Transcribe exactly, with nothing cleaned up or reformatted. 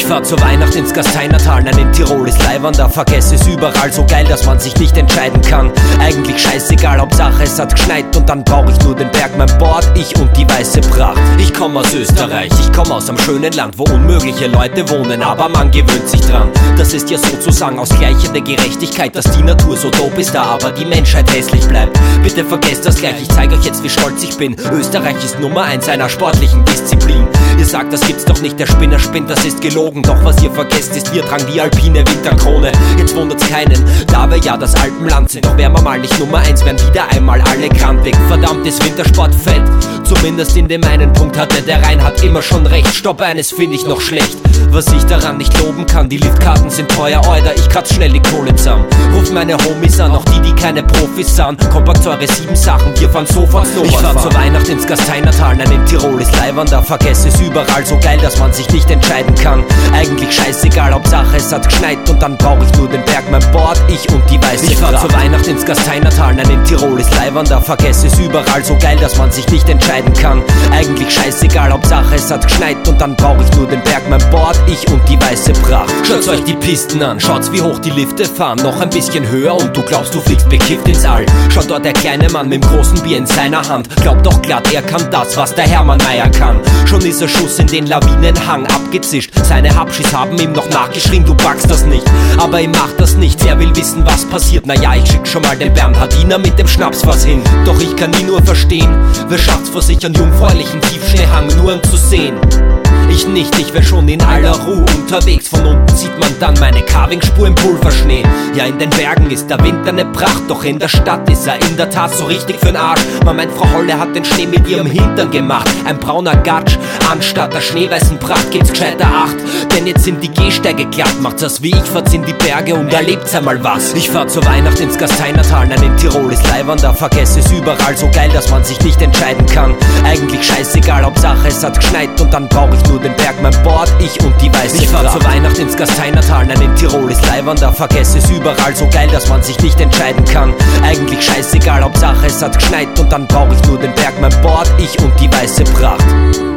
fahr zur Weihnacht ins Gasteinertal, nein, in Tirol ist leiwand, vergesse es überall, so geil, dass man sich nicht entscheiden kann. Eigentlich scheißegal, Hauptsache es hat geschneit und dann brauch ich nur den Berg, mein Board, ich und die weiße Pracht. Ich komm aus Österreich, ich komm aus einem schönen Land, wo unmögliche Leute wohnen, aber man gewöhnt sich dran. Das ist ja sozusagen ausgleichende Gerechtigkeit, dass die Natur so dope ist da, aber die Menschheit hässlich bleibt. Bitte vergesst das gleich, ich zeig euch jetzt, wie stolz ich bin. Österreich ist Nummer eins einer sportlichen Disziplin. Ihr sagt, das gibt's doch nicht, der Spinner spinnt, das ist gelogen. Doch was ihr vergesst ist, wir tragen die alpine Winterkrone. Jetzt wundert's keinen, da wir ja das Alpenland sind. Doch wären wir mal nicht Nummer eins, wären wieder einmal alle grantig. Verdammt ist Wintersport fett, zumindest in dem einen Punkt hatte der Reinhard immer schon recht. Stopp, eines find ich noch schlecht, was ich daran nicht loben kann. Die Liftkarten sind teuer, Alter, ich kratz schnell die Kohle zusammen. Ruft meine Homies an, auch die, die keine Profis sind. Kompakt eure sieben Sachen, wir fahren sofort Snowboard. Ich fahr zur Weihnacht ins Gasteinertal, nein, in Tirol ist leiwand, vergesse es überall, so geil, dass man sich nicht entscheiden kann. Eigentlich scheißegal, Hauptsache es hat geschneit und dann brauch ich nur den Berg, mein Board, ich und die weiße Pracht. Ich fahr zur Weihnacht ins Gasteinertal, nein, in Tirol ist leiwand, vergesse es überall, so geil, dass man sich nicht entscheiden kann. Eigentlich scheißegal, Hauptsache es hat geschneit und dann brauch ich nur den Berg, mein Board, ich und die weiße Pracht. Schaut euch die Pisten an, schaut's wie hoch die Lifte fahren, noch ein bisschen höher und du glaubst, du fliegst bekifft ins All. Schaut dort der kleine Mann mit dem großen Bier in seiner Hand, glaubt doch glatt, er kann das, was der Hermann Meier kann. Schon ist er Schuss in den Lawinenhang abgezischt, seine Habschis haben ihm noch nachgeschrien, du packst das nicht, aber ihm macht das nichts, er will wissen, was passiert. Naja, ich schick schon mal den Bernhardiner mit dem Schnaps was hin. Doch ich kann nie nur verstehen, wer schafft's vor sich an jungfräulichen Tiefschneehang nur um zu sehen. Ich nicht, ich wär schon in aller Ruhe unterwegs. Von unten sieht man dann meine Carving-Spur im Pulverschnee. Ja, in den Bergen ist der Winter ne Pracht, doch in der Stadt ist er in der Tat so richtig für'n Arsch. Man meint, Frau Holle hat den Schnee mit ihrem Hintern gemacht. Ein brauner Gatsch, anstatt der schneeweißen Pracht gibt's gescheiter Acht. Denn jetzt sind die Gehsteige glatt, macht's das wie ich, fahrt's in die Berge und erlebt's einmal was. Ich fahr zur Weihnacht ins Gasteinertal, nein, in Tirol ist leiwand, vergesse es überall, so geil, dass man sich nicht entscheiden kann. Eigentlich scheißegal, Hauptsache es hat geschneit und dann brauch ich nur den Berg, mein Board, ich und die weiße Pracht. Ich fahr zur Weihnacht ins Gasteinertal, nein, in Tirol ist leiwand, vergesse es überall, so geil, dass man sich nicht entscheiden kann. Eigentlich scheißegal, Hauptsache es hat geschneit und dann brauch ich nur den Berg, mein Board, ich und die weiße Pracht.